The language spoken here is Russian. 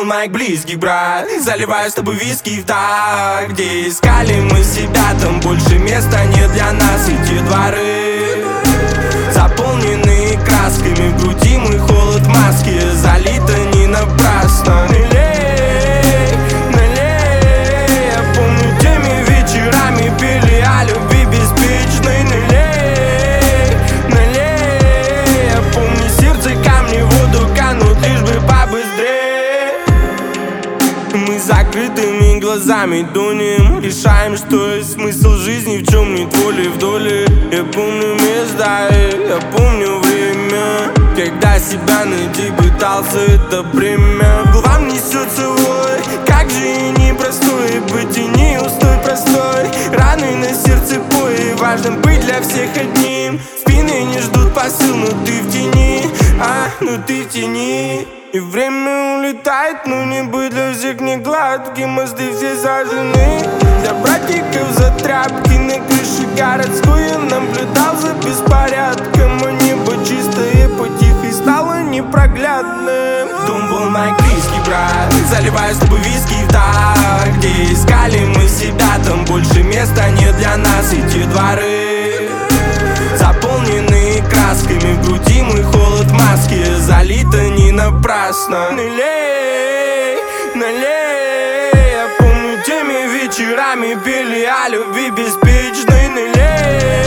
моих близких, брат. Заливаю с тобой виски в так, где искали мы себя, там больше места нет для нас. Эти дворы заполнены красками, в груди мой холод в маске, залито не напрасно. Налей, налей, я помню теми вечерами пели о любви беспечной. Налей, налей, я помню сердце камни в воду канут, лишь бы побыстрее. Мы закрытыми глазами тонем, решаем, что есть смысл жизни, в чем нет воли в доле. Я помню места, я помню время, когда себя найти пытался, это бремя. Главам несется вой, как же и непростой быть и не устой простой. Раны на сердце бой, важно быть для всех одним. Спины не ждут посыл, но ты в тени, но ты в тени. И время улетает, но небо для всех не гладкие, мосты все сожжены. Для братиков за тряпки на крыше городской я наблюдал за беспорядком, а небо чистое потихо стало непроглядным. Дом был моих близких, брат. Заливаю с тобой виски в так, где искали мы себя, там больше места нет для нас. Эти дворы заполнены красками, в груди мой холод в маске, залито не напрасно. Налей, налей, я помню теми вечерами пели о любви беспечной. Налей,